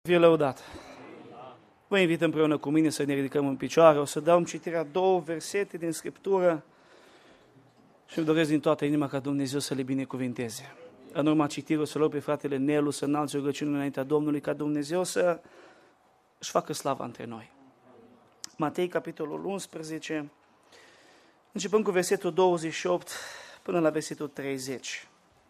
Fie lăudat. Vă invit împreună cu mine să ne ridicăm în picioare. O să dau citirea două versete din Scriptură și îmi doresc din toată inima ca Dumnezeu să le binecuvinteze. În urma citirii o să rog pe fratele Nelu să înalți rugăciune înaintea Domnului, ca Dumnezeu să își facă slava între noi. Matei, capitolul 11, începând cu versetul 28 până la versetul 30.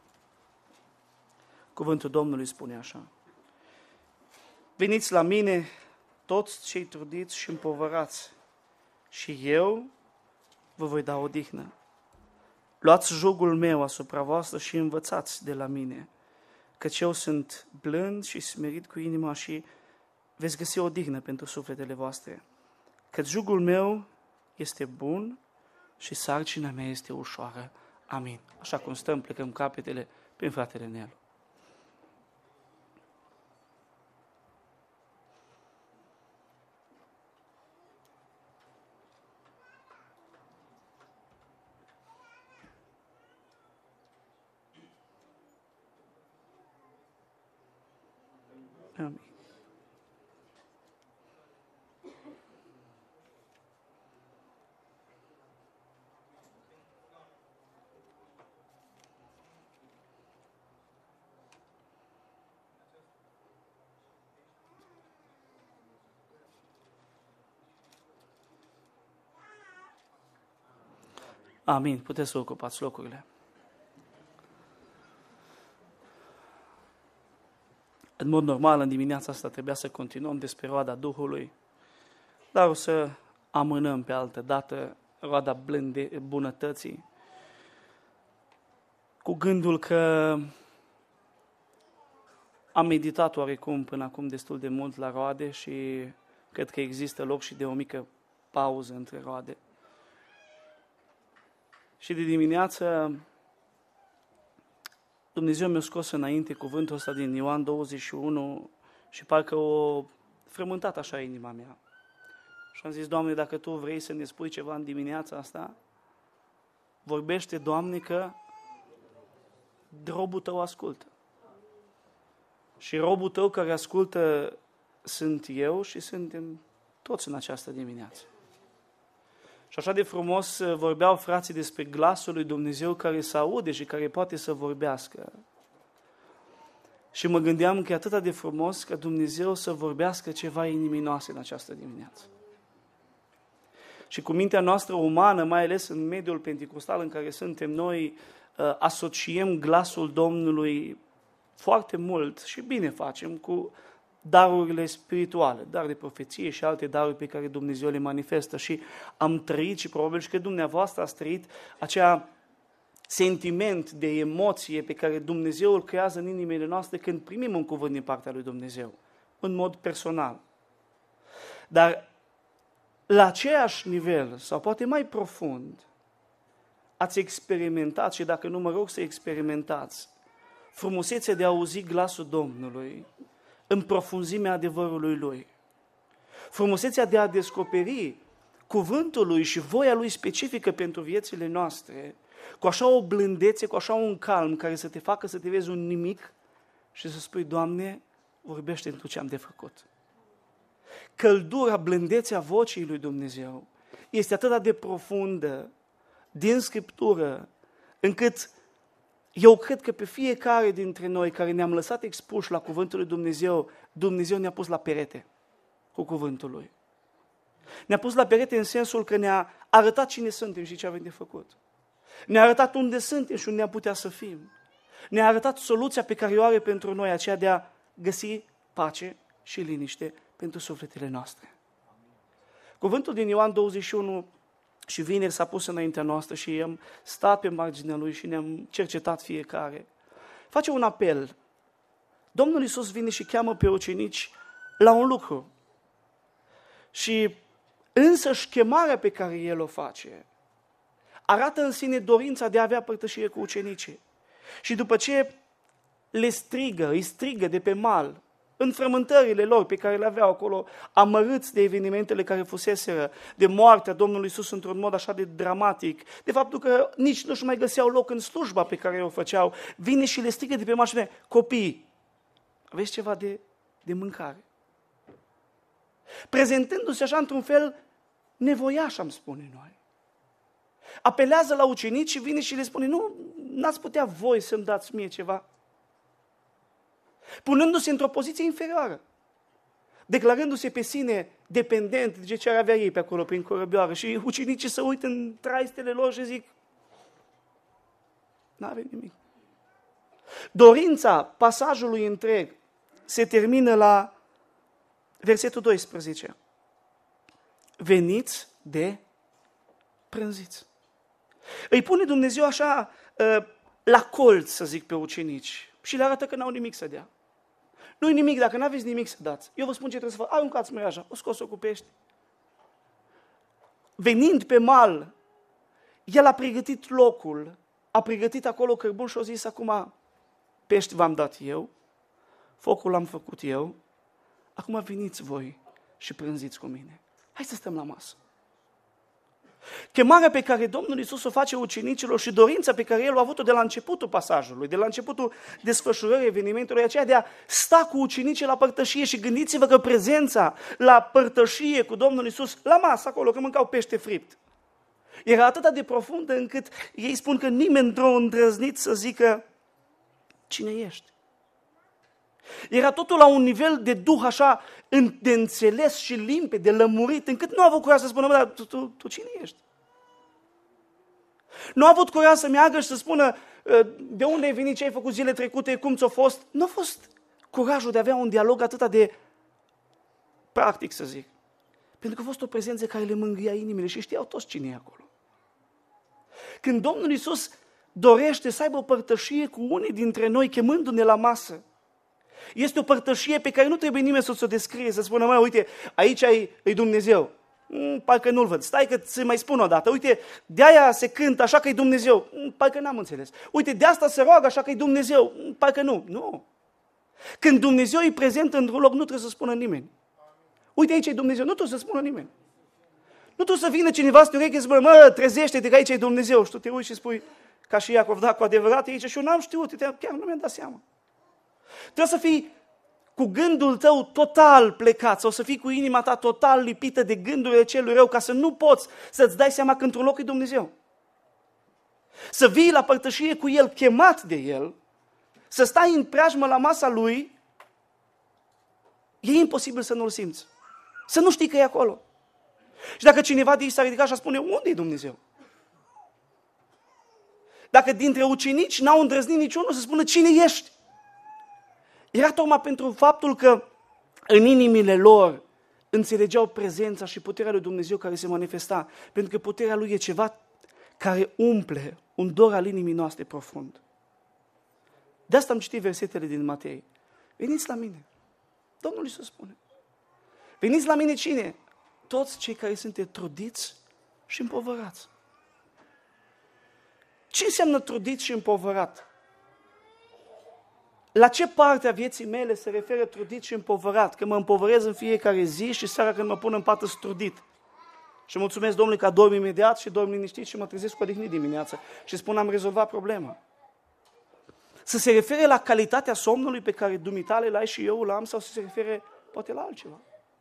Cuvântul Domnului spune așa: Veniți la mine, toți cei trudiți și împovărați, și eu vă voi da odihnă. Luați jugul meu asupra voastră și învățați de la mine, căci eu sunt blând și smerit cu inima și veți găsi odihnă pentru sufletele voastre. Căci jugul meu este bun și sarcina mea este ușoară. Amin. Așa cum stăm, plecăm capetele prin fratele Nelu. Amin. Amin. Puteți să ocupați locurile. În mod normal, în dimineața asta trebuia să continuăm despre roada Duhului, dar o să amânăm pe altă dată roada bunătății, cu gândul că am meditat oarecum până acum destul de mult la roade și cred că există loc și de o mică pauză între roade. Și de dimineață Dumnezeu mi-a scos înainte cuvântul ăsta din Ioan 21 și parcă o frământat așa inima mea. Și am zis: Doamne, dacă Tu vrei să ne spui ceva în dimineața asta, vorbește, Doamne, că robul Tău ascultă. Și robul Tău care ascultă sunt eu și suntem toți în această dimineață. Și așa de frumos vorbeau frații despre glasul lui Dumnezeu care se aude și care poate să vorbească. Și mă gândeam că e atât de frumos ca Dumnezeu să vorbească ceva inimii noastre în această dimineață. Și cu mintea noastră umană, mai ales în mediul penticostal în care suntem noi, asociem glasul Domnului foarte mult și bine facem cu darurile spirituale, dar de profeție și alte daruri pe care Dumnezeu le manifestă. Și am trăit și probabil și că dumneavoastră ați trăit acea sentiment de emoție pe care Dumnezeu îl creează în inimile noastre când primim un cuvânt din partea lui Dumnezeu, în mod personal. Dar la aceeași nivel, sau poate mai profund, ați experimentat, și dacă nu mă rog să experimentați, frumusețea de a auzi glasul Domnului în profunzimea adevărului Lui. Frumusețea de a descoperi cuvântul Lui și voia Lui specifică pentru viețile noastre, cu așa o blândețe, cu așa un calm care să te facă să te vezi un nimic și să spui: Doamne, vorbește-mi Tu ce am de făcut. Căldura, blândețea vocii lui Dumnezeu este atât de profundă din Scriptură, încât eu cred că pe fiecare dintre noi care ne-am lăsat expuși la cuvântul lui Dumnezeu, Dumnezeu ne-a pus la perete cu cuvântul Lui. Ne-a pus la perete în sensul că ne-a arătat cine suntem și ce avem de făcut. Ne-a arătat unde suntem și unde am putea să fim. Ne-a arătat soluția pe care o are pentru noi, aceea de a găsi pace și liniște pentru sufletele noastre. Cuvântul din Ioan 21 și vineri s-a pus înaintea noastră și am stat pe marginea lui și ne-am cercetat fiecare. Face un apel. Domnul Iisus vine și cheamă pe ucenici la un lucru. Și însăși chemarea pe care El o face arată în sine dorința de a avea părtășie cu ucenicii. Și după ce îi strigă de pe mal, în frământările lor pe care le aveau acolo, amărâți de evenimentele care fuseseră, de moartea Domnului Iisus într-un mod așa de dramatic, de faptul că nici nu-și mai găseau loc în slujba pe care o făceau, vine și le strigă de pe mal și spune: copii, aveți ceva de de mâncare. Prezentându-se așa într-un fel nevoiaș, am spune noi. Apelează la ucenici și vine și le spune, nu, n-ați putea voi să-mi dați mie ceva? Punându-se într-o poziție inferioară, declarându-se pe sine dependent de ce ar avea ei pe acolo prin corăbioară. Și ucenicii se uită în traistele lor și zic, n-avem nimic. Dorința pasajului întreg se termină la versetul 12. Veniți de prânziți. Îi pune Dumnezeu așa la colț, să zic, pe ucenici și le arată că n-au nimic să dea. Nu-i nimic, dacă n-aveți nimic să dați. Eu vă spun ce trebuie să fac. Aruncați mreaja, o scos-o cu pești. Venind pe mal, el a pregătit locul, a pregătit acolo cărbun și a zis, acum pești v-am dat eu, focul l-am făcut eu, acum veniți voi și prânziți cu mine. Hai să stăm la masă. Chemarea pe care Domnul Iisus o face ucenicilor și dorința pe care El a avut-o de la începutul pasajului, de la începutul desfășurării evenimentului, aceea de a sta cu ucenicii la părtășie și gândiți-vă că prezența la părtășie cu Domnul Iisus, la masă acolo, că mâncau pește fript, era atât de profundă încât ei spun că nimeni nu a îndrăznit să zică cine ești. Era totul la un nivel de duh așa de înțeles și limpede, de lămurit, încât nu a avut curaj să spună, dar tu cine ești? Nu a avut curaj să meargă și să spună de unde ai venit, ce ai făcut zile trecute, cum ți-a fost. Nu a fost curajul de a avea un dialog atât de practic, să zic. Pentru că a fost o prezență care le mângâia inimile și știau toți cine e acolo. Când Domnul Iisus dorește să aibă o părtășie cu unii dintre noi, chemându-ne la masă, este o părtășie pe care nu trebuie nimeni să o descrie, să spună, uite, aici e Dumnezeu. Parcă nu-l văd. Stai că ți mai spun o dată. Uite, de-aia se cântă așa că e Dumnezeu. Parcă n-am înțeles. Uite, de asta se roagă așa că e Dumnezeu. Parcă nu. Nu. Când Dumnezeu e prezent într-un loc, nu trebuie să spună nimeni. Uite, aici e Dumnezeu. Nu trebuie să spună nimeni. Nu trebuie să vină cineva să te ureche și să spună, trezește-te că aici e Dumnezeu. Și tu te uiți și spui, ca și Iacov, da, cu adevărat e aici și eu n-am știut, chiar nu mi-am dat seama. Trebuie să fii cu gândul tău total plecat sau să fii cu inima ta total lipită de gândurile celui rău ca să nu poți să-ți dai seama că într-un loc e Dumnezeu. Să vii la părtășie cu El, chemat de El, să stai în preajmă la masa Lui, e imposibil să nu-L simți. Să nu știi că e acolo. Și dacă cineva de aici s-a ridicat și a spune, unde e Dumnezeu? Dacă dintre ucenici n-au îndrăznit niciunul să spună, cine ești? Era tocmai pentru faptul că în inimile lor înțelegeau prezența și puterea lui Dumnezeu care se manifesta. Pentru că puterea Lui e ceva care umple un dor al inimii noastre profund. De asta am citit versetele din Matei. Veniți la mine. Domnul Iisus spune. Veniți la mine cine? Toți cei care sunteți trudiți și împovărați. Ce înseamnă trudit și împovărat? La ce parte a vieții mele se referă trudit și împovărat? Că mă împovărez în fiecare zi și seara când mă pun în pat strudit. Și mulțumesc Domnului că dorm imediat și dorm liniștit și mă trezesc cu odihnit dimineața. Și spun, am rezolvat problema. Să se refere la calitatea somnului pe care dumitale l-ai și eu l-am sau să se refere poate la altceva.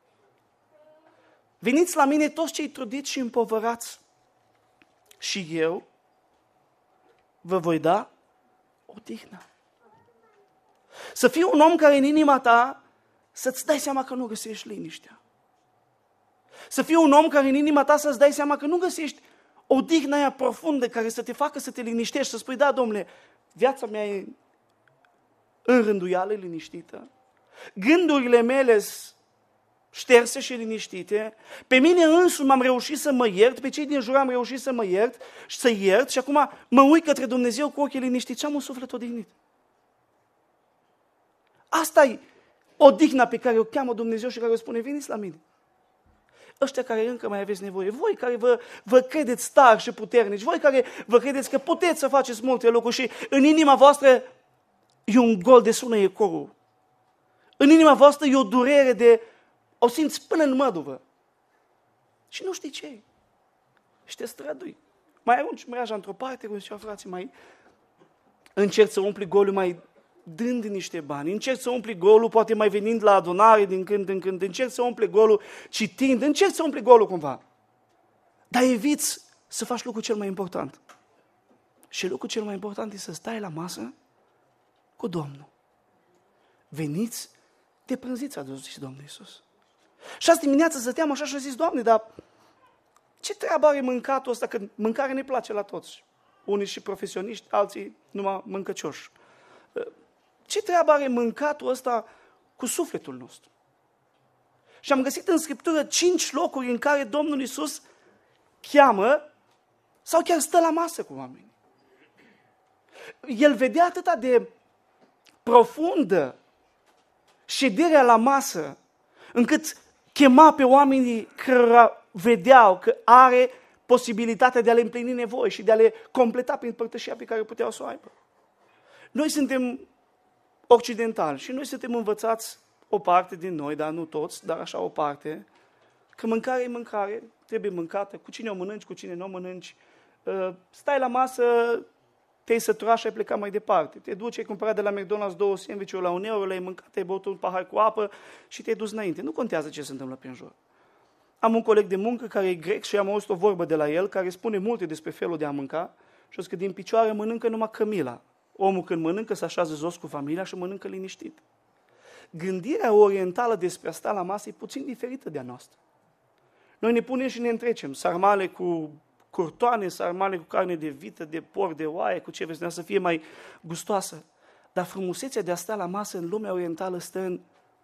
Veniți la mine toți cei trudiți și împovărați și eu vă voi da odihnă. Să fii un om care în inima ta să-ți dai seama că nu găsești liniștea. Să fii un om care în inima ta să-ți dai seama că nu găsești odihna aia profundă care să te facă să te liniștești, să spui, da, Domnule, viața mea e în rânduială, liniștită. Gândurile mele șterse și liniștite. Pe mine însumi am reușit să mă iert, pe cei din jur am reușit să mă iert și să iert și acum mă uit către Dumnezeu cu ochii liniștiți și am un suflet odihnit. Asta e odihna pe care o cheamă Dumnezeu și care o spune, veniți la mine. Ăștia care încă mai aveți nevoie, voi care vă credeți tari și puternici, voi care vă credeți că puteți să faceți multe lucruri și în inima voastră e un gol de sună ecoul. În inima voastră e o durere o simți până în măduvă. Și nu știi ce e. Și te strădui. Mai arunci mreaja într-o parte, cum zicea frații, mai încerci să umpli golul mai dând niște bani, încerci să umpli golul, poate mai venind la adunare din când în când, încerci să umpli golul citind, încerci să umpli golul cumva. Dar eviți să faci lucrul cel mai important. Și lucrul cel mai important este să stai la masă cu Domnul. Veniți de prânziți, a zis Domnul Iisus. Și azi dimineață stăteam așa și a zis, Doamne, dar ce treabă are mâncatul ăsta? Că mâncare ne place la toți. Unii și profesioniști, alții numai mâncăcioși. Ce treabă are mâncatul ăsta cu sufletul nostru? Și am găsit în Scriptură 5 locuri în care Domnul Iisus cheamă sau chiar stă la masă cu oameni. El vedea atâta de profundă șederea la masă, încât chema pe oamenii care vedeau că are posibilitatea de a le împlini nevoi și de a le completa prin părtășia pe care puteau să o aibă. Noi suntem occidentali și noi suntem învățați o parte din noi, dar nu toți, dar așa o parte, că mâncare e mâncare, trebuie mâncată, cu cine o mănânci, cu cine nu o mănânci. Stai la masă, te-ai săturat și ai plecat mai departe. Te duci, ai cumpărat de la McDonald's 2 sandwich-uri la 1 euro, le-ai mâncat, ai băut un pahar cu apă și te-ai dus înainte. Nu contează ce se întâmplă prin jur. Am un coleg de muncă care e grec și am auzit o vorbă de la el care spune multe despre felul de a mânca și o că din picioare mănâncă numai cămila. Omul când mănâncă se așează jos cu familia și mănâncă liniștit. Gândirea orientală despre a sta la masă e puțin diferită de a noastră. Noi ne punem și ne întrecem sarmale cu curtoane, sarmale cu carne de vită, de porc, de oaie, cu ce vreți să fie mai gustoasă. Dar frumusețea de a sta la masă în lumea orientală stă în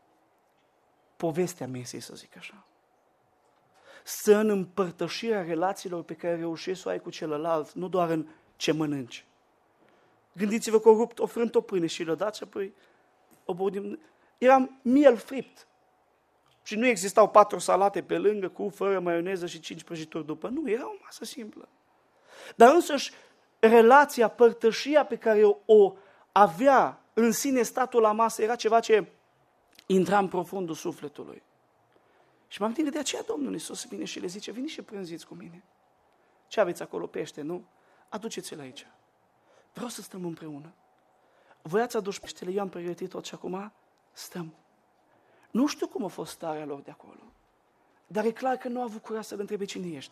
povestea mesei, să zic așa. Stă în împărtășirea relațiilor pe care reușești să o ai cu celălalt, nu doar în ce mănânci. Gândiți-vă că o frânt o pâine și le-o dați și apoi o băut din... Era miel fript. Și nu existau 4 salate pe lângă, cu, fără maioneză și 5 prăjituri după. Nu, era o masă simplă. Dar însăși relația, părtășia pe care o avea în sine statul la masă era ceva ce intra în profundul sufletului. Și m-am gândit de aceea Domnul Iisus vine și le zice, veniți și prânziți cu mine. Ce aveți acolo, pește, nu? Aduceți-l aici. Vreau să stăm împreună. Voi ați adus peștele, eu am pregătit tot și acum stăm. Nu știu cum a fost starea lor de acolo, dar e clar că nu a avut curaj să-l întrebe cine ești.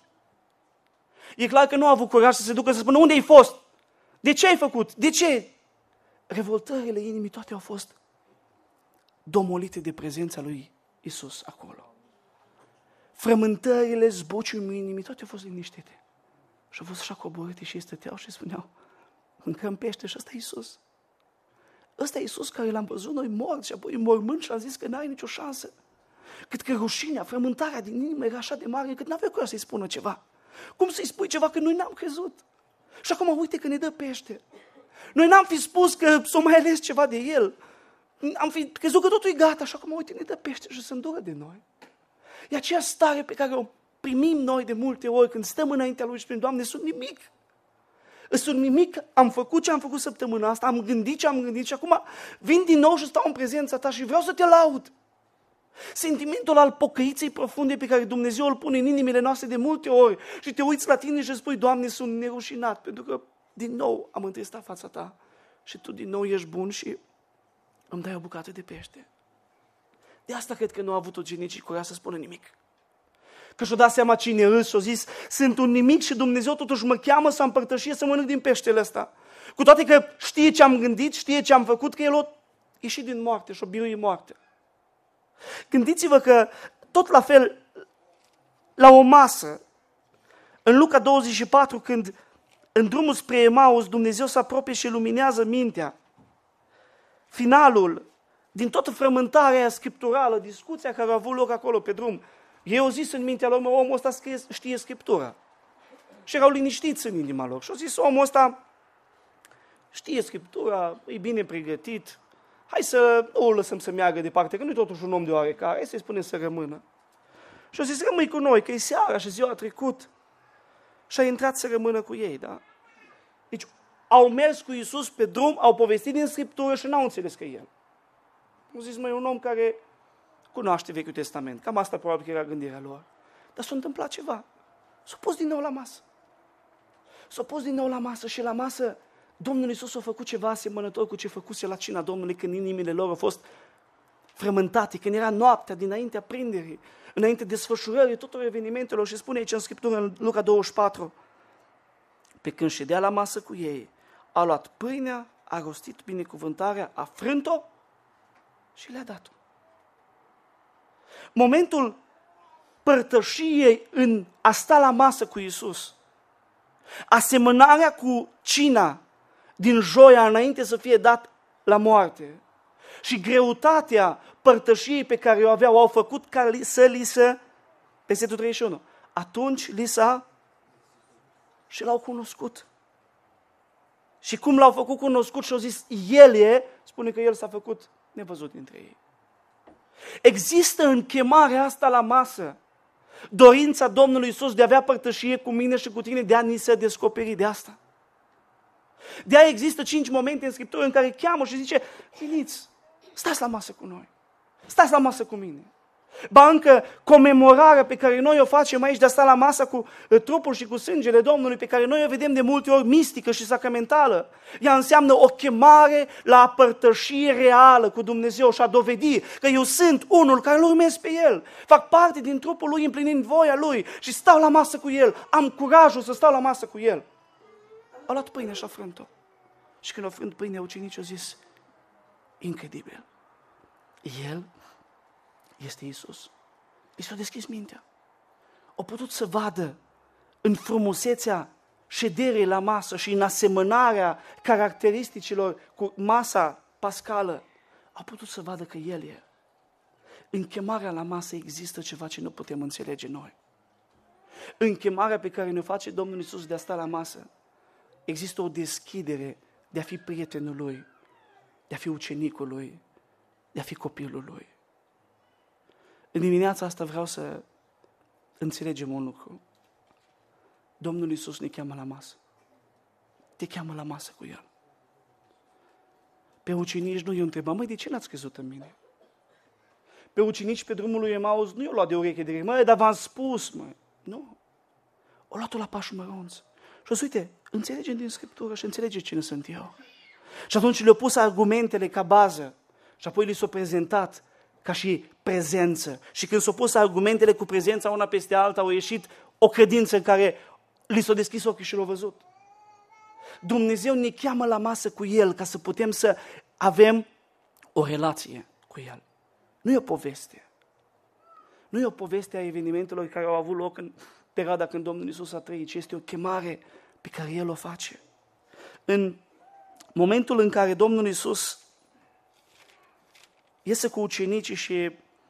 E clar că nu a avut curaj să se ducă să spună unde ai fost? De ce ai făcut? De ce? Revoltările inimii toate au fost domolite de prezența lui Iisus acolo. Frământările, zbuciumul inimii, toate au fost liniștite. Și au fost așa coborâte și ei stăteau și spuneau, mâncăm pește și ăsta e Iisus. Ăsta e Iisus care l-am văzut noi mort și apoi mormânt și am zis că n-ai nicio șansă. Cât că rușinea, frământarea din inimă era așa de mare încât n-avea curaj să-i spună ceva. Cum să-i spui ceva că noi n-am crezut? Și acum uite că ne dă pește. Noi n-am fi spus că s-o mai ales ceva de el. Am fi crezut că totul e gata și acum uite ne dă pește și se îndură de noi. E aceea stare pe care o primim noi de multe ori când stăm înaintea lui și spunem, Doamne, sunt nimic. Sunt nimic, am făcut ce am făcut săptămâna asta, am gândit ce am gândit și acum vin din nou și stau în prezența ta și vreau să te laud. Sentimentul al pocăiței profunde pe care Dumnezeu îl pune în inimile noastre de multe ori și te uiți la tine și spui, Doamne, sunt nerușinat pentru că din nou am întristat fața ta și tu din nou ești bun și îmi dai o bucată de pește. De asta cred că nu a avut ucenicii curaj să spună nimic. Că și-o dat seama cine râs și-o zis, sunt un nimic și Dumnezeu totuși mă cheamă să împărtășie, să mănânc din peștele ăsta. Cu toate că știe ce am gândit, știe ce am făcut, că El a ieșit din moarte și-o birui moarte. Gândiți-vă că tot la fel, la o masă, în Luca 24, când în drumul spre Emaus Dumnezeu se apropie și luminează mintea, finalul, din toată frământarea aia scripturală, discuția care a avut loc acolo pe drum, ei au zis în mintea lor, omul ăsta știe Scriptura. Și erau liniștiți în inima lor. Și au zis, omul ăsta știe Scriptura, e bine pregătit, hai să nu o lăsăm să meargă departe, că nu e totuși un om de oarecare, hai să-i spunem să rămână. Și au zis, rămâi cu noi, că e seara și ziua a trecut. Și a intrat să rămână cu ei, da? Deci au mers cu Iisus pe drum, au povestit din Scriptură și n-au înțeles că e El. Au zis, măi, un om care cunoaște Vechiul Testament. Cam asta probabil că era gândirea lor. Dar s-a întâmplat ceva. S-a pus din nou la masă. S-a pus din nou la masă și la masă Domnul Iisus a făcut ceva asemănător cu ce făcuse la cina Domnului când inimile lor au fost frământate, când era noaptea dinaintea prinderii, înainte desfășurării tuturor evenimentelor și spune aici în Scriptură, în Luca 24, pe când ședea la masă cu ei, a luat pâinea, a rostit binecuvântarea, a frânt-o și le-a dat-o. Momentul părtășiei în a sta la masă cu Iisus, asemănarea cu cina din joia înainte să fie dat la moarte și greutatea părtășiei pe care o aveau, au făcut ca să li se, versetul 31, atunci li s-a și l-au cunoscut. Și cum l-au făcut cunoscut și au zis, El e, spune că El s-a făcut nevăzut dintre ei. Există în chemarea asta la masă dorința Domnului Iisus de a avea părtășie cu mine și cu tine, de a ni se descoperi de asta. De aia există 5 momente în Scriptură în care cheamă și zice, veniți, stați la masă cu noi, stați la masă cu mine. Ba încă comemorarea pe care noi o facem aici de a sta la masă cu trupul și cu sângele Domnului, pe care noi o vedem de multe ori mistică și sacramentală, ea înseamnă o chemare la părtășie reală cu Dumnezeu și a dovedi că eu sunt unul care îl urmez pe El, fac parte din trupul Lui împlinind voia Lui și stau la masă cu El, am curajul să stau la masă cu El. A luat pâine și a frânt-o. Și când a frânt pâinea, ucenicii au zis, incredibil, El este Iisus. I s-a deschis mintea. Au putut să vadă în frumusețea șederii la masă și în asemănarea caracteristicilor cu masa pascală. Au putut să vadă că El e. În chemarea la masă există ceva ce nu putem înțelege noi. În chemarea pe care ne face Domnul Iisus de a sta la masă, există o deschidere de a fi prietenul Lui, de a fi ucenicul Lui, de a fi copilul Lui. În dimineața asta vreau să înțelegem un lucru. Domnul Iisus ne cheamă la masă. Te cheamă la masă cu El. Pe ucenici nu i-a întrebat, măi, de ce n-ați crezut în mine? Pe ucenici pe drumul lui Emaus nu i-a luat de ureche direct, măi, dar v-am spus, măi. Nu. O luat-o la pași mărunți. Și o să uite, înțelegem din Scriptură și înțelege cine sunt eu. Și atunci le-au pus argumentele ca bază și apoi li s-au prezentat ca și prezență. Și când s-au pus argumentele cu prezența una peste alta, au ieșit o credință în care li s-au deschis ochii și l-au văzut. Dumnezeu ne cheamă la masă cu El ca să putem să avem o relație cu El. Nu e o poveste. Nu e o poveste a evenimentelor care au avut loc în perioada când Domnul Iisus a trăit, ci este o chemare pe care El o face. În momentul în care Domnul Iisus iese cu ucenicii și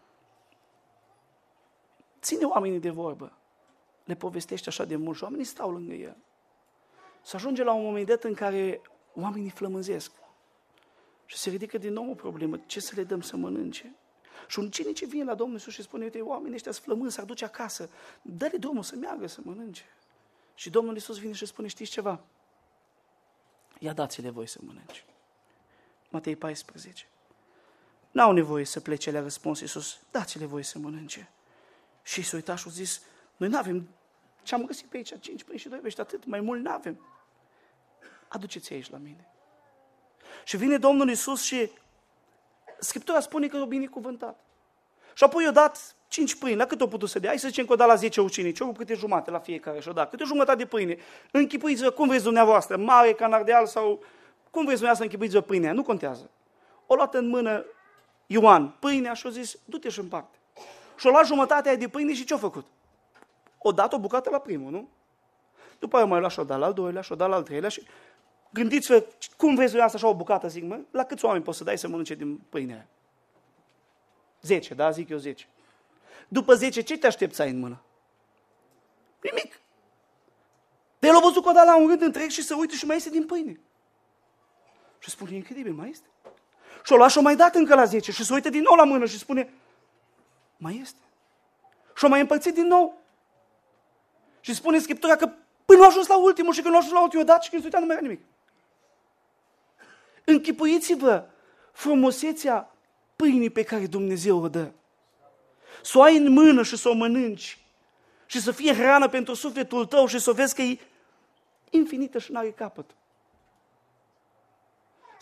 ține oamenii de vorbă, le povestește așa de mult și oamenii stau lângă El. Se ajunge la un moment dat în care oamenii flămânzesc și se ridică din nou o problemă, ce să le dăm să mănânce? Și ucenicii vin la Domnul Iisus și spune, uite, oamenii ăștia sunt flămânzi, s-ar duce acasă, dă-le drumul să meargă să mănânce. Și Domnul Iisus vine și spune, știți ceva? Ia dați-le voi să mănânce. Matei 14. N-au nevoie să plece, le-a răspuns Iisus, dați-le voi să mănânce. Și s-a uitat și a zis, noi n-avem, ce-am găsit pe aici, 5 pâini și 2 pești, atât, mai mult n-avem. Aduceți aici la mine. Și vine Domnul Iisus și Scriptura spune că i-a binecuvântat. Și apoi i-a dat 5 pâini. La cât o putut să dea? Hai să zicem că o dat la 10 ucenici, o câte jumate la fiecare și o dat. Câte jumătate de pâine. Închipuiți-vă cum vreți dumneavoastră, mare, canardeal sau cum vreți dumneavoastră închipuiți-vă pâinea. Nu contează. O luat în mână Ioan pâinea și a zis, du-te și împarte. Și-o luat jumătatea de pâine și ce-a făcut? O dat o bucată la primul, nu? După aia mai luat și-o dat la al doilea, și-o dat la al treilea și gândiți-vă cum vreți dumneavoastră așa o bucată, zic, mă? La câți oameni poți să dai să mănânce din pâinea aia? 10, da? Zic eu 10. După 10, ce te aștepți să ai în mână? Nimic. De el a văzut că o dat la un rând întreg și se uită și mai este din pâine. Și spune, incredibil, mai este. Și o lua și o mai dat încă la 10 și se uită din nou la mână și spune, mai este. Și o mai împărțit din nou. Și spune Scriptura că până a ajuns la ultimul și când a ajuns la ultimul dat și când se uita nu mai era nimic. Închipuiți-vă frumusețea pâinii pe care Dumnezeu o dă. Să o ai în mână și să o mănânci și să fie hrană pentru sufletul tău și să o vezi că e infinită și n-are capăt.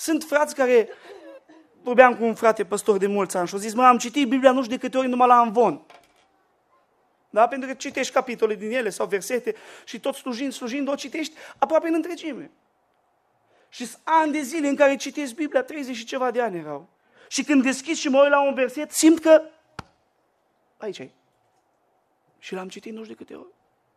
Sunt frați care, vorbeam cu un frate păstor de mulți ani și a zis, am citit Biblia nu știu de câte ori numai la amvon. Da? Pentru că citești capitole din ele sau versete și tot slujind, o citești aproape în întregime. Și sunt ani de zile în care citesc Biblia, 30 și ceva de ani erau. Și când deschid și mă uit la un verset, simt că aici e. Și l-am citit nu știu de câte ori.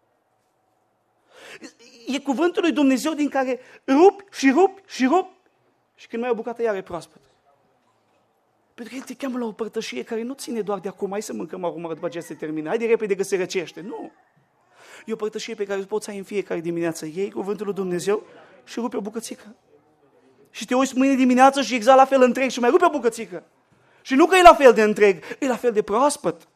E cuvântul lui Dumnezeu din care rupi și când mai e o bucată iar e proaspăt. Pentru că El te cheamă la o părtășie care nu ține doar de acum, hai să mâncăm acum după ce se termină, hai de repede că se răcește. Nu. E o părtășie pe care o poți ai în fiecare dimineață. Iei cuvântul lui Dumnezeu și rupi o bucățică. Și te uiți mâine dimineață și exact la fel întreg și mai rupi o bucățică. Și nu că e la fel de întreg, e la fel de proaspăt.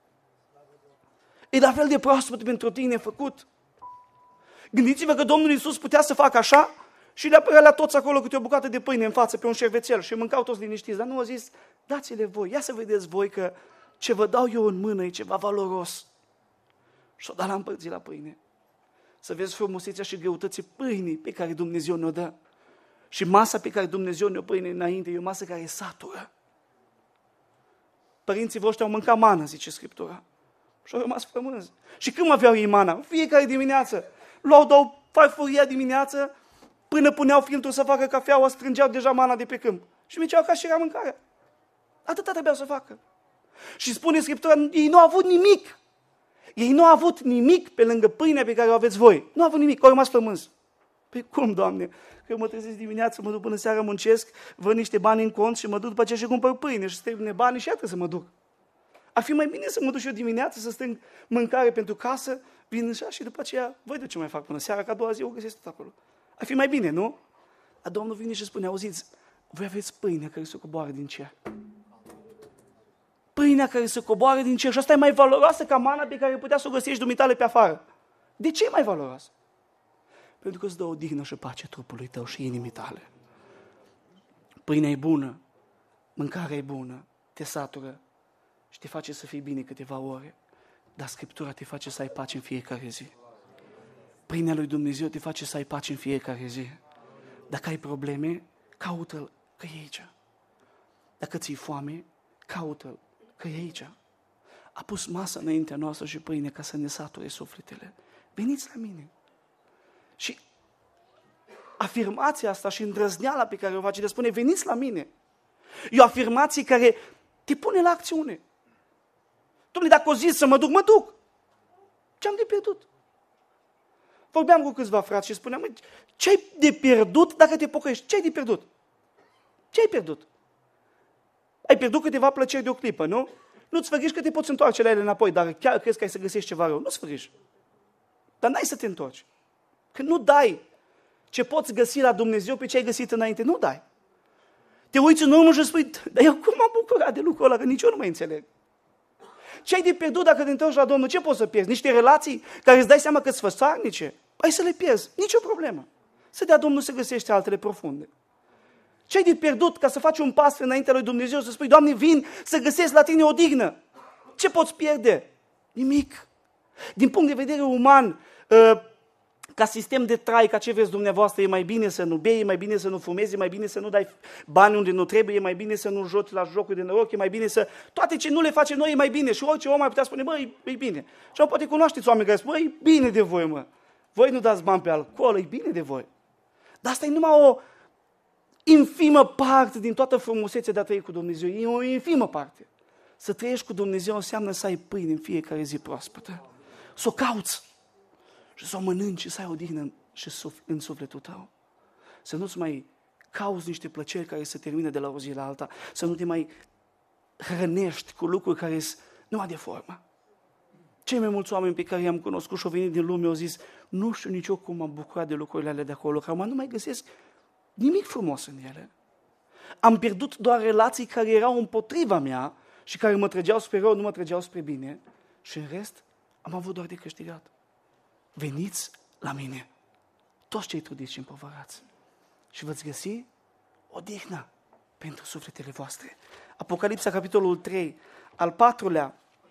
E la fel de proaspăt pentru tine făcut. Gândiți-vă că Domnul Iisus putea să facă așa și le-a părea la toți acolo câte o bucată de pâine în față pe un șervețel și mâncau toți liniștiți. Dar nu a zis, dați-le voi, ia să vedeți voi că ce vă dau eu în mână e ceva valoros. Și-o dat la împărțit la pâine. Să vezi frumusețea și greutății pâinii pe care Dumnezeu ne-o dă. Și masa pe care Dumnezeu ne-o pâine înainte e o masă care e satură. Părinții voștri au mâncat mană, zice Scriptura. Și au rămas frămânzi. Și când aveau ei mana? Fiecare dimineață. Luau două farfuria dimineață, până puneau filtrul să facă cafeaua, strângeau deja mana de pe câmp. Și mergeau acasă și era mâncarea. Atâta trebuia să facă. Și spune Scriptura, ei nu au avut nimic. Ei nu au avut nimic pe lângă pâinea pe care o aveți voi. Nu au avut nimic, au rămas flămânzi. Păi cum, Doamne? Că eu mă trezesc dimineață, mă duc până seara, muncesc, văd niște bani în cont și mă duc după aceea și cumpăr pâine și strâng bani și iată să mă duc. Ar fi mai bine să mă duc și eu dimineață să strâng mâncare pentru casă, vin așa și după aceea, voi ce mai fac până seara, că a doua zi o găsesc tot acolo. Ar fi mai bine, nu? Dar Domnul vine și spune, auziți, voi aveți pâinea care se coboară din cer. Pâinea care se coboară din cer și asta e mai valoroasă ca mana pe care putea să o găsești dumitale pe afară. De ce e mai valoroasă? Pentru că îți dă odihnă și pace trupului tău și inimii tale. Pâinea e bună, mâncarea e bună, te satură și te face să fii bine câteva ore, dar Scriptura te face să ai pace în fiecare zi. Pâinea lui Dumnezeu te face să ai pace în fiecare zi. Dacă ai probleme, caută-L, că e aici. Dacă ți-i foame, caută-L, că e aici. A pus masă înaintea noastră și pâine ca să ne sature sufletele. Veniți la mine. Și afirmația asta și îndrăzneala pe care o face, de spune, veniți la mine. E o afirmație care te pune la acțiune. Dom'le, dacă o zis să mă duc. Ce-am de pierdut? Vorbeam cu câțiva frați și spuneam, ce-ai de pierdut dacă te pocăiești? Ce-ai de pierdut? Ce-ai pierdut? Ai pierdut câteva plăceri de o clipă, nu? Nu-ți făriși că te poți întoarce la ele înapoi, dar chiar crezi că ai să găsești ceva rău. Nu-ți făriși. Dar n-ai să te întorci. Că nu dai ce poți găsi la Dumnezeu pe ce ai găsit înainte. Nu dai. Te uiți în urmă și spui, dar eu cum m-am bucurat de lucrul ăla, că nici eu nu mai înțeleg. Ce ai de pierdut dacă te întorci la Domnul? Ce poți să pierzi? Niște relații care îți dai seama că-ți fățarnice? Hai să le pierzi. Nici o problemă. Să dea Domnul să găsești altele profunde. Ce ai de pierdut ca să faci un pas înaintea lui Dumnezeu, să spui, Doamne, vin să găsesc la tine odihnă? Ce poți pierde? Nimic. Din punct de vedere uman, ca sistem de trai, ca ce vreți dumneavoastră, e mai bine să nu bei, e mai bine să nu fumezi, e mai bine să nu dai bani unde nu trebuie, e mai bine să nu joci la jocuri de noroc, e mai bine să... Toate ce nu le face noi e mai bine și orice om ar putea spune, e bine. Și poate cunoașteți oameni care spun, e bine de voi, mă. Voi nu dați bani pe alcool, e bine de voi. Dar asta e numai o infimă parte din toată frumusețea de a trăi cu Dumnezeu. E o infimă parte. Să trăiești cu Dumnezeu înseamnă să ai pâine în fiecare zi proaspătă. Să o cauți și să o mănânci și să ai odihnă în sufletul tău. Să nu-ți mai cauți niște plăceri care se termină de la o zi la alta. Să nu te mai hrănești cu lucruri care sunt numai de formă. Cei mai mulți oameni pe care i-am cunoscut și au venit din lume au zis, nu știu nici eu cum m-am bucurat de lucrurile alea de acolo, că nu mai găsesc nimic frumos în ele. Am pierdut doar relații care erau împotriva mea și care mă trăgeau spre rău, nu mă trăgeau spre bine. Și în rest am avut doar de câștigat. Veniți la mine, toți cei trudiți și împovărați, și veți găsi odihnă pentru sufletele voastre. Apocalipsa, capitolul 3, al 4-lea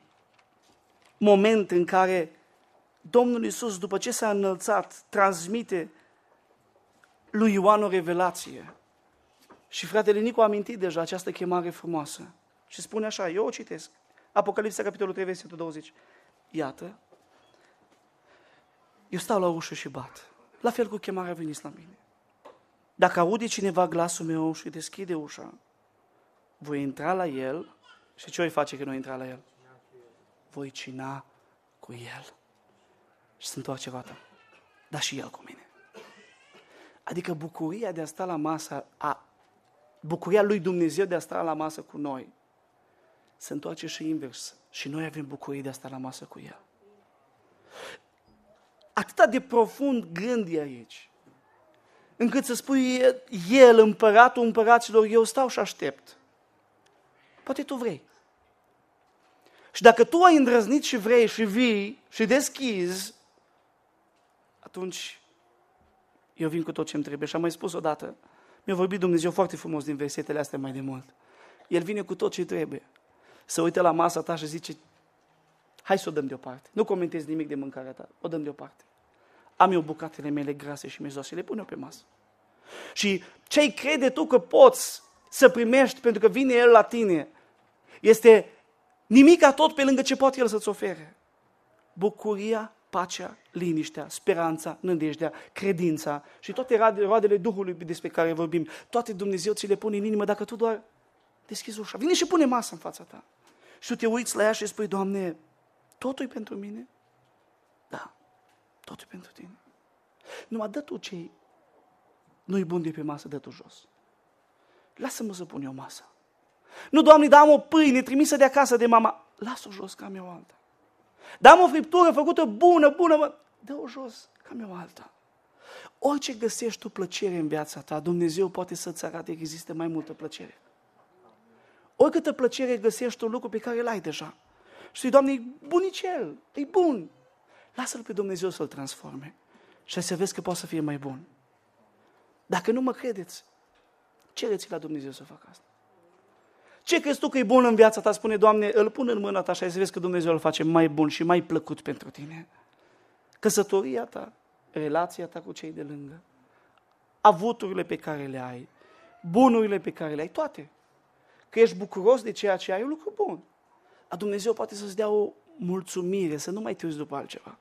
moment în care Domnul Iisus, după ce s-a înălțat, transmite lui Ioan o revelație. Și fratele Nicu a amintit deja această chemare frumoasă. Și spune așa, eu o citesc. Apocalipsa, capitolul 3, versetul 20. Iată, eu stau la ușă și bat. La fel cu chemarea veniți la mine. Dacă aude cineva glasul meu și deschide ușa, voi intra la el și ce voi face când nu intra la el? Voi cina cu el și se întoarce roata. Dar și el cu mine. Adică bucuria de a sta la masă, bucuria lui Dumnezeu de a sta la masă cu noi, se întoarce și invers. Și noi avem bucurie de a sta la masă cu el. Atât de profund gând e aici, încât să spui, el, împăratul împăraților, eu stau și aștept. Poate tu vrei. Și dacă tu ai îndrăznit și vrei și vii și deschizi, atunci eu vin cu tot ce îmi trebuie. Și am mai spus odată, mi-a vorbit Dumnezeu foarte frumos din versetele astea mai de mult. El vine cu tot ce trebuie. Se uită la masa ta și zice, hai să o dăm deoparte. Nu comentezi nimic de mâncarea ta, o dăm deoparte. Am eu bucatele mele grase și mizoase, le pun eu pe masă. Și ce-ai crede tu că poți să primești pentru că vine El la tine, este nimica tot pe lângă ce poate El să-ți ofere. Bucuria, pacea, liniștea, speranța, nădejdea, credința și toate roadele Duhului despre care vorbim, toate Dumnezeu ți le pune în inimă dacă tu doar deschizi ușa. Vine și pune masa în fața ta. Și tu te uiți la ea și spui, Doamne, totul e pentru mine? Da, totul e pentru tine. Numai dă tu ce nu-i bun de pe masă, dă tu jos. Lasă-mă să pun eu masa. Nu, Doamne, dar am o pâine trimisă de acasă de mama. Lasă-o jos, că am eu alta. Dar am o friptură făcută bună, dă-o jos, că am eu alta. Orice găsești tu plăcere în viața ta, Dumnezeu poate să-ți arate că există mai multă plăcere. Oricâtă plăcere găsești un lucru pe care îl ai deja. Și spui, Doamne, e bunicel, e bun. Lasă-L pe Dumnezeu să-l transforme și să vezi că poate să fie mai bun. Dacă nu mă credeți, cereți la Dumnezeu să facă asta. Ce crezi tu că e bun în viața ta? Spune, Doamne, îl pun în mâna ta și să vezi că Dumnezeu îl face mai bun și mai plăcut pentru tine. Căsătoria ta, relația ta cu cei de lângă, avuturile pe care le ai, bunurile pe care le ai, toate. Că ești bucuros de ceea ce ai, e un lucru bun. A Dumnezeu poate să-ți dea o mulțumire, să nu mai te uiți după altceva.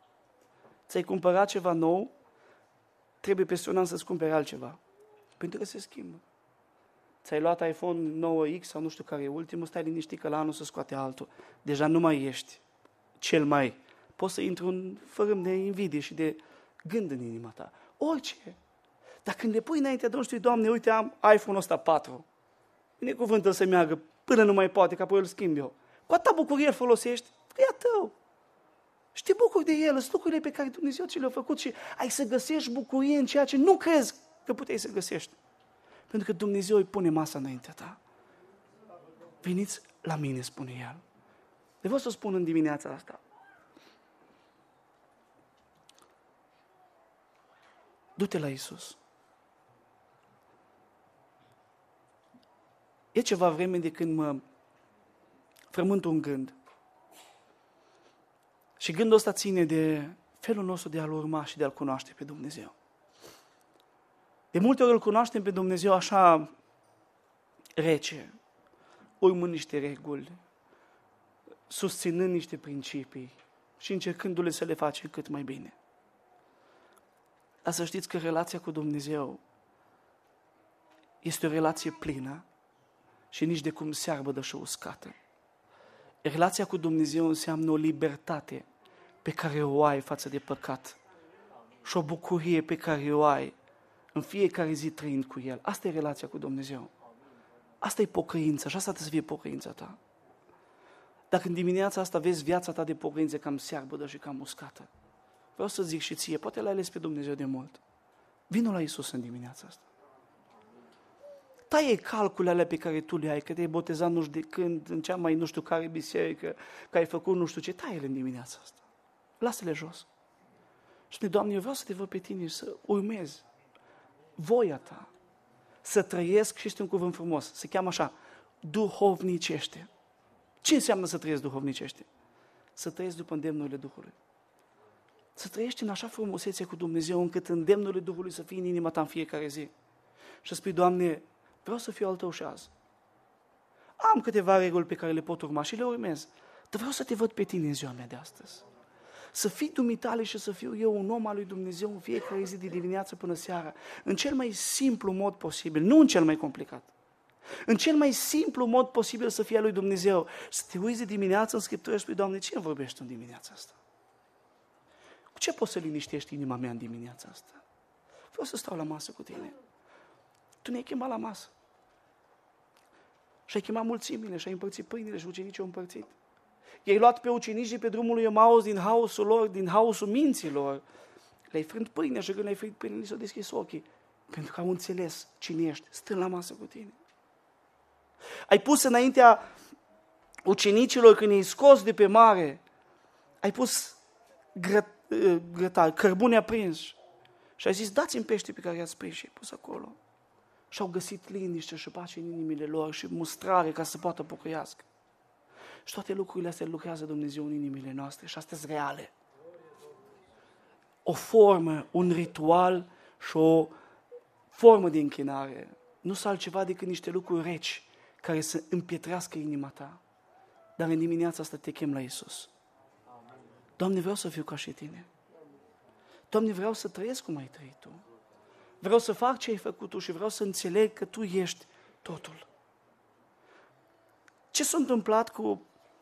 Ți-ai cumpărat ceva nou, trebuie peste un an să-ți cumperi altceva. Pentru că se schimbă. Ți-ai luat iPhone 9X sau nu știu care e ultimul, stai liniștit că la anul să scoate altul. Deja nu mai ești cel mai. Poți să intri un fărâm de invidie și de gând în inima ta. Orice. Dar când le pui înaintea Domnului, Doamne, uite, am iPhone-ul ăsta 4. Binecuvântă-l să meargă până nu mai poate, că apoi îl schimb eu. Cu atâta bucurie îl folosești, că e a tău. Și te bucuri de el, sunt lucrurile pe care Dumnezeu ți le-a făcut și ai să găsești bucurie în ceea ce nu crezi că puteai să găsești. Pentru că Dumnezeu îi pune masa înaintea ta. Veniți la mine, spune El. De vreau să spun în dimineața asta. Du-te la Iisus. E ceva vreme de când mă frământ un gând. Și gândul ăsta ține de felul nostru de a-L urma și de a-L cunoaște pe Dumnezeu. De multe ori îl cunoaștem pe Dumnezeu așa rece, urmând niște reguli, susținând niște principii și încercându-le să le facem cât mai bine. Dar să știți că relația cu Dumnezeu este o relație plină și nici de cum searbădă și uscată. Relația cu Dumnezeu înseamnă o libertate pe care o ai față de păcat și o bucurie pe care o ai în fiecare zi trăind cu El. Asta e relația cu Dumnezeu. Asta e pocăința și asta trebuie să fie pocăința ta. Dacă în dimineața asta vezi viața ta de pocăință cam searbădă și cam uscată, vreau să zic și ție, poate l-ai ales pe Dumnezeu de mult. Vino la Iisus în dimineața asta. Taie calculele alea pe care tu le ai, că te-ai botezat nu știu de când, în cea mai nu știu care biserică, că ai făcut nu știu ce, taie-le în dimineața asta. Lasă-le jos. Și spune, Doamne, eu vreau să te văd pe tine, să urmezi voia ta, să trăiesc, și este un cuvânt frumos, se cheamă așa, duhovnicește. Ce înseamnă să trăiesc duhovnicește? Să trăiesc după îndemnurile Duhului. Să trăiești în așa frumusețe cu Dumnezeu, încât îndemnurile Duhului să fie în inima ta în fiecare zi. Și să spui, Doamne, Vreau să fiu al tău și azi. Am câteva reguli pe care le pot urma și le urmez. Dar vreau să te văd pe tine în ziua mea de astăzi. Să fii dumitale și să fiu eu un om al lui Dumnezeu în fiecare zi de dimineață până seara. În cel mai simplu mod posibil, nu în cel mai complicat. În cel mai simplu mod posibil să fie al lui Dumnezeu. Să te uiți de dimineață în Scriptură și spui, Doamne, ce vorbești în dimineața asta? Cu ce poți să liniștești inima mea în dimineața asta? Vreau să stau la masă cu tine. Tu ne-ai chemat la masă. Și ai chemat mulțimile și ai împărțit pâinile și ucenicii au împărțit. I-ai luat pe ucenici de pe drumul lui Emaus din haosul lor, din haosul minților. Le-ai frânt pâinea și când le-ai frânt pâinea, li s-au deschis ochii. Pentru că au înțeles cine ești, stând la masă cu tine. Ai pus înaintea ucenicilor, când i-ai scos de pe mare, ai pus grătar, cărbune aprins și ai zis, dați-mi pește pe care i-ați prins și ai pus acolo. Și au găsit liniște și pace în inimile lor și mustrare ca să poată pocăiască. Și toate lucrurile astea lucrează Dumnezeu în inimile noastre și astea sunt reale. O formă, un ritual și o formă de închinare nu sunt altceva decât niște lucruri reci care să împietrească inima ta. Dar în dimineața asta te chem la Iisus. Doamne, vreau să fiu ca și tine. Doamne, vreau să trăiesc cum ai trăit tu. Vreau să fac ce ai făcut tu și vreau să înțeleg că tu ești totul. Ce s-a întâmplat cu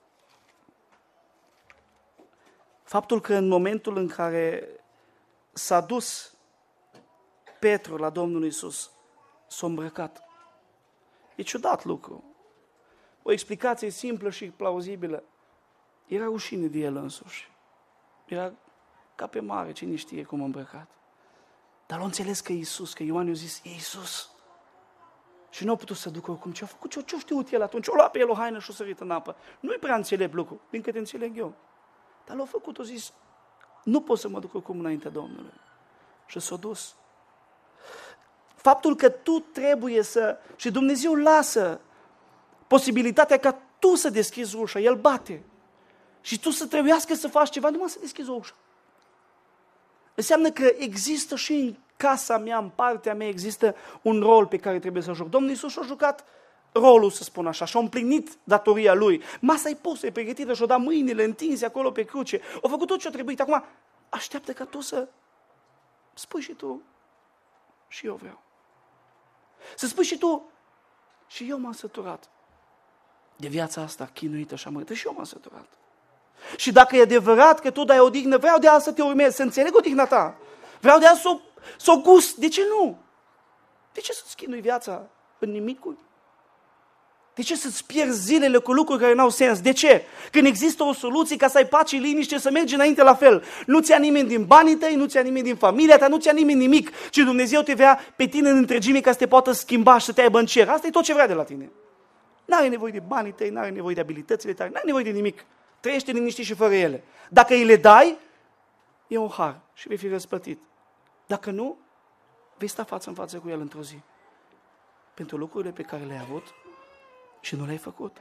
faptul că în momentul în care s-a dus Petru la Domnul Iisus, s-a îmbrăcat? E ciudat lucru. O explicație simplă și plauzibilă. Era rușine de el însuși. Era ca pe mare, cine știe cum a îmbrăcat. Dar l-a înțeles că Iisus, că Ioan i-a zis, e Iisus. Și nu a putut să ducă oricum. Ce-a făcut? Ce-a știut el atunci? O lua pe el o haină și o sărit în apă. Nu-i prea înțelept lucru, din câte înțeleg eu. Dar l-a făcut, a zis, nu pot să mă duc oricum înaintea Domnului. Și s-a dus. Faptul că tu trebuie să... Și Dumnezeu lasă posibilitatea ca tu să deschizi ușa. El bate. Și tu să trebuiască să faci ceva, numai să deschizi o ușă. Înseamnă că există și în casa mea, în partea mea, există un rol pe care trebuie să joc. Domnul Iisus și-a jucat rolul, să spun așa, și-a împlinit datoria Lui. Masa e pusă, e pregătită și-a dat mâinile întinse acolo pe cruce. A făcut tot ce-a trebuit. Acum așteaptă ca tu să spui și tu, și eu vreau. Să spui și tu, și eu m-am săturat de viața asta chinuită și amărâtă, și eu m-am săturat. Și dacă e adevărat că tu dai odihnă, vreau de azi să te urmez, să înțeleg odihna ta. Vreau de azi să o gust. De ce nu? De ce să-ți chinui viața în nimicuri? De ce să-ți pierzi zilele cu lucruri care n-au sens? De ce? Când există o soluție ca să ai pace, liniște, să mergi înainte la fel. Nu ți-a nimeni din banii tăi, nu ți-a nimeni din familia ta, nu ți-a nimeni nimic, ci Dumnezeu te vrea pe tine în întregime ca să te poată schimba și să te aibă în cer. Asta e tot ce vrea de la tine. N-are nevoie de banii tăi, n-are nevoie de abilitățile tale, n-are nevoie de nimic. Trăiește liniștit și fără ele. Dacă îi le dai, e un har și vei fi răsplătit. Dacă nu, vei sta față în față cu el într-o zi. Pentru lucrurile pe care le-ai avut și nu le-ai făcut.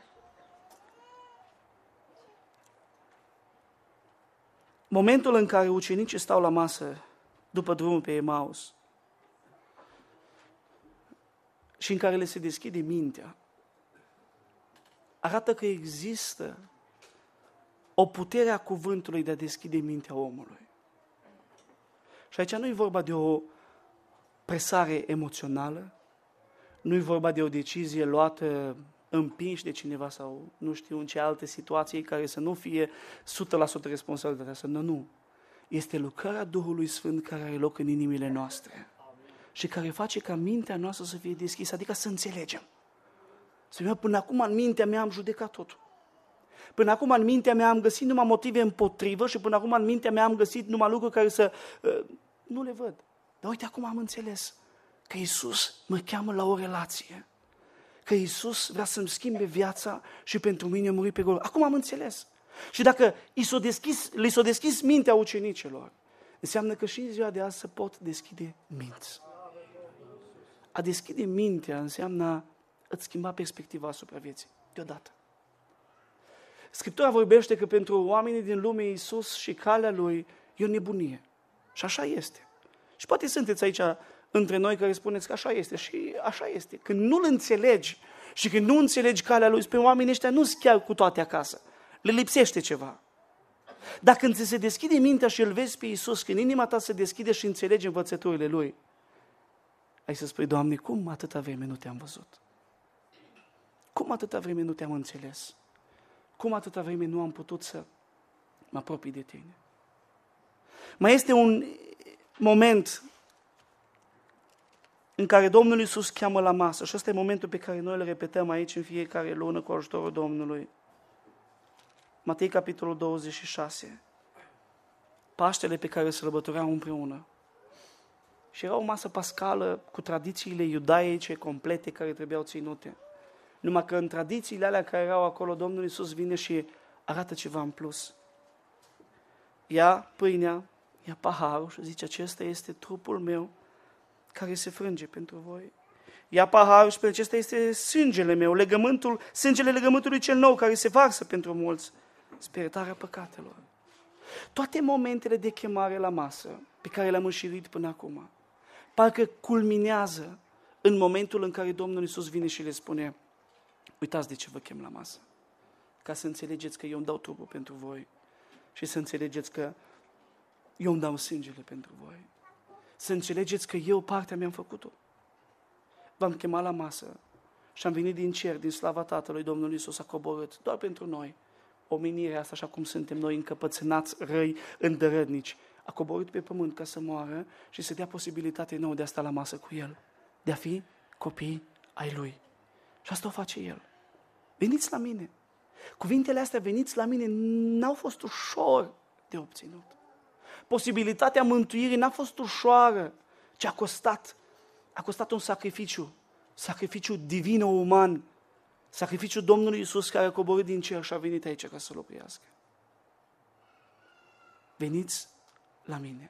Momentul în care ucenicii stau la masă după drumul pe Emaus și în care le se deschide mintea, arată că există o putere a cuvântului de a deschide mintea omului. Și aici nu e vorba de o presare emoțională, nu e vorba de o decizie luată împinși de cineva sau nu știu în ce alte situații care să nu fie 100% responsabilitatea să nu. Este lucrarea Duhului Sfânt care are loc în inimile noastre și care face ca mintea noastră să fie deschisă, adică să înțelegem. Să vedem, până acum în mintea mea am judecat totul. Până acum în mintea mea am găsit numai motive împotrivă și până acum în mintea mea am găsit numai lucruri care să... nu le văd. Dar uite, acum am înțeles că Iisus mă cheamă la o relație. Că Iisus vrea să-mi schimbe viața și pentru mine a murit pe Golgota. Acum am înțeles. Și dacă li s-a deschis mintea ucenicilor, înseamnă că și în ziua de azi se pot deschide minți. A deschide mintea înseamnă îți schimba perspectiva asupra vieții. Deodată. Scriptura vorbește că pentru oamenii din lume Iisus și calea Lui e o nebunie. Și așa este. Și poate sunteți aici între noi care spuneți că așa este și așa este. Când nu-L înțelegi și când nu înțelegi calea Lui, spre oamenii ăștia nu-s chiar cu toate acasă. Le lipsește ceva. Dar când ți se deschide mintea și îl vezi pe Iisus, când inima ta se deschide și înțelegi învățăturile Lui, ai să spui, Doamne, cum atâta vreme nu te-am văzut? Cum atâta vreme nu te-am înțeles? Cum atâta vreme nu am putut să mă apropii de Tine? Mai este un moment în care Domnul Iisus cheamă la masă și ăsta e momentul pe care noi îl repetăm aici în fiecare lună cu ajutorul Domnului. Matei, capitolul 26. Paștele pe care îl sărbătoreau împreună. Și era o masă pascală cu tradițiile iudaice complete care trebuiau ținute. Numai că în tradițiile alea care erau acolo, Domnul Iisus vine și arată ceva în plus. Ia pâinea, ia paharul și zice, acesta este trupul meu care se frânge pentru voi. Ia paharul și acesta este sângele meu, sângele legământului cel nou care se varsă pentru mulți, spre iertarea păcatelor. Toate momentele de chemare la masă pe care le-am înșirit până acum, parcă culminează în momentul în care Domnul Iisus vine și le spune, uitați de ce vă chem la masă, ca să înțelegeți că eu îmi dau trupul pentru voi și să înțelegeți că eu îmi dau sângele pentru voi. Să înțelegeți că eu partea mi-am făcut-o. V-am chemat la masă și am venit din cer, din slava Tatălui, Domnul Iisus a coborât doar pentru noi. Omenirea asta, așa cum suntem noi încăpățânați, răi, îndărădnici, a coborât pe pământ ca să moară și să dea posibilitatea nouă de a sta la masă cu El, de a fi copii ai Lui. Și asta o face El. Veniți la mine. Cuvintele astea, veniți la mine, n-au fost ușor de obținut. Posibilitatea mântuirii n-a fost ușoară, ci a costat un sacrificiu divin-uman, sacrificiul Domnului Iisus care a coborât din cer și a venit aici ca să-L oprească. Veniți la mine.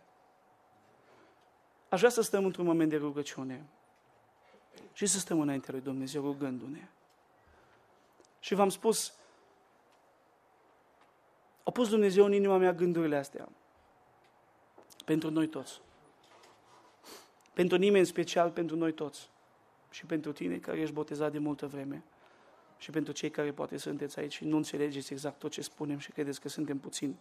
Aș vrea să stăm într-un moment de rugăciune și să stăm înaintea lui Dumnezeu rugându-ne. Și v-am spus, a pus Dumnezeu în inima mea gândurile astea. Pentru noi toți. Pentru nimeni special, pentru noi toți. Și pentru tine care ești botezat de multă vreme. Și pentru cei care poate sunteți aici și nu înțelegeți exact tot ce spunem și credeți că suntem puțin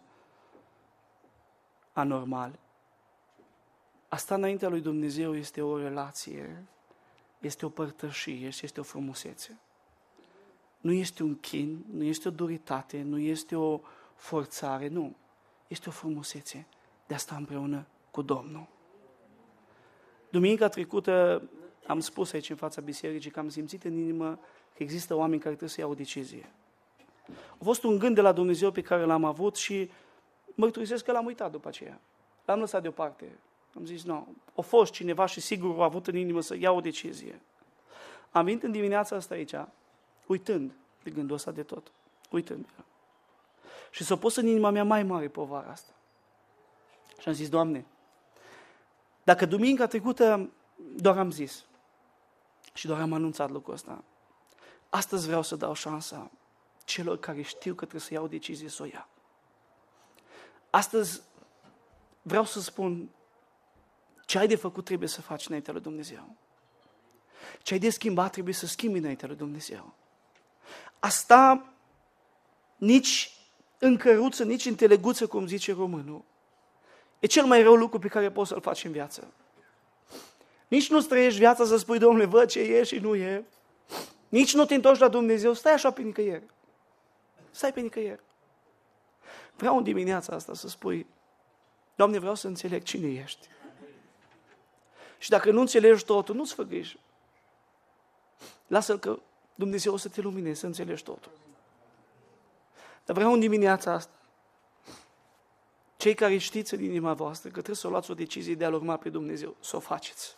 anormali. Asta înaintea lui Dumnezeu este o relație, este o părtășie și este o frumusețe. Nu este un chin, nu este o duritate, nu este o forțare, nu. Este o frumusețe de a sta împreună cu Domnul. Duminica trecută am spus aici în fața bisericii că am simțit în inimă că există oameni care trebuie să iau o decizie. A fost un gând de la Dumnezeu pe care l-am avut și mărturisesc că l-am uitat după aceea. L-am lăsat deoparte. Am zis, nu, a fost cineva și sigur a avut în inimă să ia o decizie. Am venit în dimineața asta aici, uitând de gândul ăsta de tot. Uitând. Și s-a pus în inima mea mai mare povara asta. Și am zis, Doamne, dacă duminica trecută doar am zis și doar am anunțat lucrul ăsta, astăzi vreau să dau șansa celor care știu că trebuie să iau o decizie să o ia. Astăzi vreau să spun ce ai de făcut trebuie să faci înaintea lui Dumnezeu. Ce ai de schimbat trebuie să schimbi înaintea lui Dumnezeu. Asta nici în căruță, nici în teleguță, cum zice românul, e cel mai rău lucru pe care poți să-l faci în viață. Nici nu trăiești viața să spui, Domnule, văd ce e și nu e. Nici nu te întorci la Dumnezeu, stai așa pe nicăieri. Stai pe nicăieri. Vreau în dimineața asta să spui, Doamne, vreau să înțeleg cine ești. Și dacă nu înțelegi totul, nu-ți fă griji. Lasă-l că Dumnezeu o să te lumine, să înțelegi totul. Dar vreau în dimineața asta, cei care știți în inima voastră că trebuie să luați o decizie de a-L urma pe Dumnezeu, să o faceți.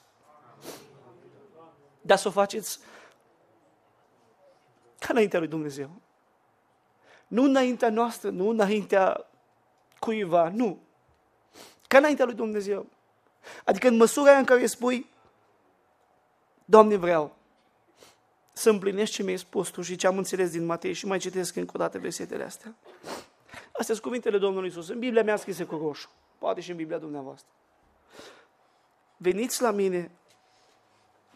Dar să o faceți ca înaintea lui Dumnezeu. Nu înaintea noastră, nu înaintea cuiva, nu. Ca înaintea lui Dumnezeu. Adică în măsura aia în care spui, Doamne, vreau să împlinești ce mi-ai spus Tu și ce am înțeles din Matei și mai citesc încă o dată versetele astea. Astea sunt cuvintele Domnului Iisus. În Biblia mea scrise cu roșu. Poate și în Biblia dumneavoastră. Veniți la mine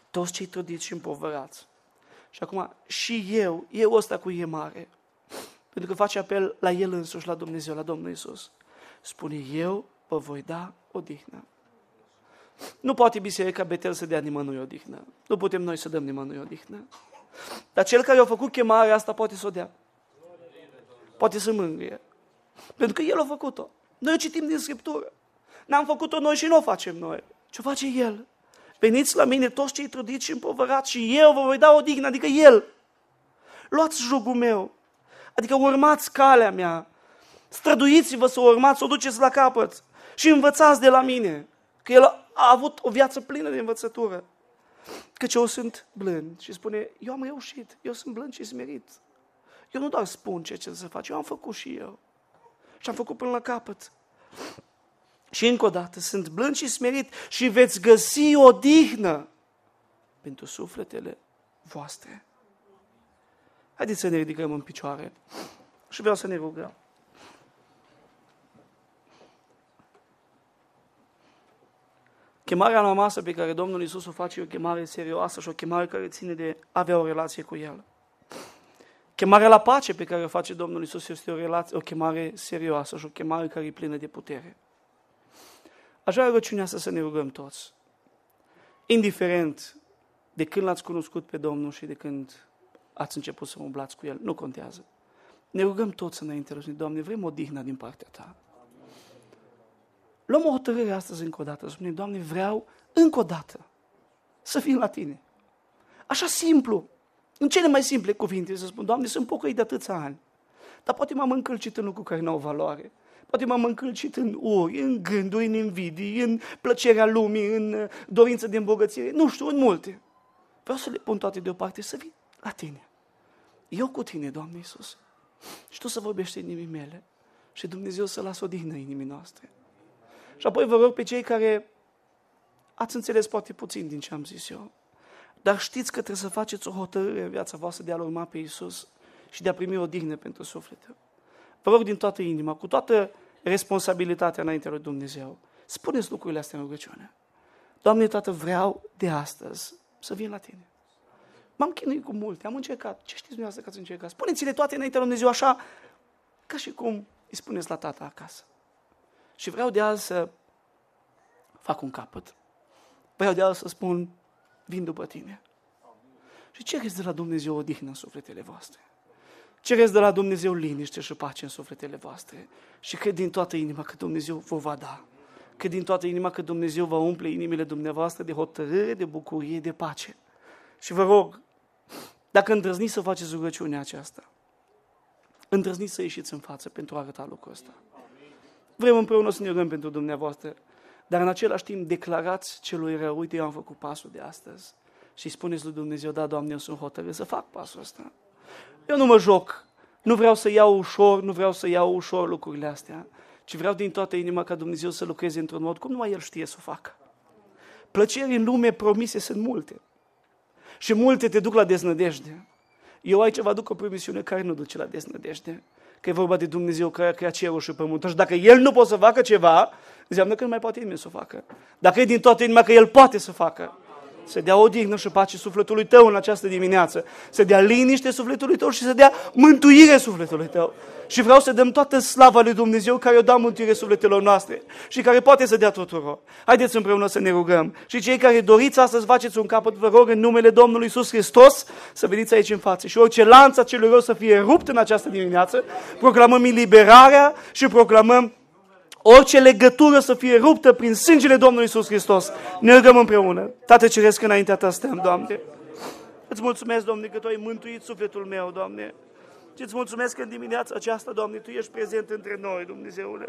toți cei trudiți și împovărați. Și acum, și eu ăsta cu E mare, pentru că face apel la El însuși, la Dumnezeu, la Domnul Iisus. Spune, eu vă voi da odihnă. Nu poate Biserica Betel să dea nimănui odihnă. Nu putem noi să dăm nimănui odihnă. Dar Cel care a făcut chemarea asta poate să o dea. Poate să mângâie. Pentru că El a făcut-o. Noi o citim din Scriptură. N-am făcut-o noi și nu o facem noi. Ce face El? Veniți la mine toți cei trudiți și împovărați și eu vă voi da odihnă, adică El. Luați jugul meu. Adică urmați calea mea. Străduiți-vă să o urmați, să o duceți la capăt. Și învățați de la mine. Că El a avut o viață plină de învățătură. Căci eu sunt blând. Și spune, eu am reușit. Eu sunt blând și smerit. Eu nu doar spun ce să fac, eu am făcut și eu. Și am făcut până la capăt. Și încă o dată, sunt blând și smerit și veți găsi odihnă pentru sufletele voastre. Haideți să ne ridicăm în picioare și vreau să ne rugăm. Chemarea la masă pe care Domnul Iisus o face e o chemare serioasă și o chemare care ține de a avea o relație cu El. Chemarea la pace pe care o face Domnul Iisus este o chemare serioasă și o chemare care e plină de putere. Aș vrea rugăciunea asta să ne rugăm toți. Indiferent de când l-ați cunoscut pe Domnul și de când ați început să umblați cu El, nu contează. Ne rugăm toți înainte lui Doamne, vrem odihnă din partea Ta. Luăm o hotărâre astăzi încă o dată. Spunem, Doamne, vreau încă o dată să vin la Tine. Așa simplu. În cele mai simple cuvinte să spun, Doamne, sunt pocăit de atâția ani, dar poate m-am încălcit în lucruri care nu au valoare. Poate m-am încălcit în uri, în gânduri, în invidii, în plăcerea lumii, în dorință de îmbogățire, nu știu, în multe. Vreau să le pun toate deoparte, să vin la Tine. Eu cu Tine, Doamne Iisus. Și Tu să vorbești în inimii mele și Dumnezeu să lasă odihnă în inimii noastre. Și apoi vă rog pe cei care ați înțeles poate puțin din ce am zis eu, dar știți că trebuie să faceți o hotărâre în viața voastră de a-L urma pe Iisus și de a primi odihnă pentru suflete. Vă rog din toată inima, cu toată responsabilitatea înaintea lui Dumnezeu, spuneți lucrurile astea în rugăciune. Doamne, Tată, vreau de astăzi să vin la Tine. M-am chinuit cu multe, am încercat. Ce știți dumneavoastră că ați încercat? Spuneți-le toate înaintea lui Dumnezeu așa, ca și cum îi spuneți la tata acasă. Și vreau de azi să fac un capăt. Vreau de azi să spun, vin după Tine. Și cereți de la Dumnezeu odihnă în sufletele voastre. Cereți de la Dumnezeu liniște și pace în sufletele voastre. Și cred din toată inima că Dumnezeu vă va da. Cred din toată inima că Dumnezeu va umple inimile dumneavoastră de hotărâre, de bucurie, de pace. Și vă rog, dacă îndrăzniți să faceți rugăciunea aceasta, îndrăzniți să ieșiți în față pentru a arăta lucrul ăsta. Vrem împreună să ne rugăm pentru dumneavoastră, dar în același timp declarați celui rău, uite, eu am făcut pasul de astăzi. Și spuneți lui Dumnezeu, da, Doamne, eu sunt hotărât să fac pasul ăsta. Eu nu mă joc, nu vreau să iau ușor lucrurile astea, ci vreau din toată inima ca Dumnezeu să lucreze într-un mod cum numai El știe să o facă. Plăceri în lume promise sunt multe și multe te duc la deznădejde. Eu aici vă aduc o promisiune care nu duce la deznădejde, că e vorba de Dumnezeu care a creat cerul și pământul și dacă El nu poate să facă ceva, înseamnă că nu mai poate nimeni să o facă. Dacă e din toată inima că El poate să facă, să dea odihnă și pace sufletului tău în această dimineață, să dea liniște sufletului tău și să dea mântuire sufletului tău. Și vreau să dăm toată slava lui Dumnezeu care o dă mântuire sufletelor noastre și care poate să dea tuturor. Haideți împreună să ne rugăm. Și cei care doriți astăzi faceți un capăt, vă rog în numele Domnului Iisus Hristos să veniți aici în față. Și orice lanț a celui rău să fie rupt în această dimineață, proclamăm eliberarea și proclamăm orice legătură să fie ruptă prin sângele Domnului Iisus Hristos. Ne rugăm împreună. Tată Ceresc, înaintea Ta stăm, Doamne. Îți mulțumesc, Doamne, că Tu ai mântuit sufletul meu, Doamne. Și îți mulțumesc că în dimineața aceasta, Doamne, Tu ești prezent între noi, Dumnezeule.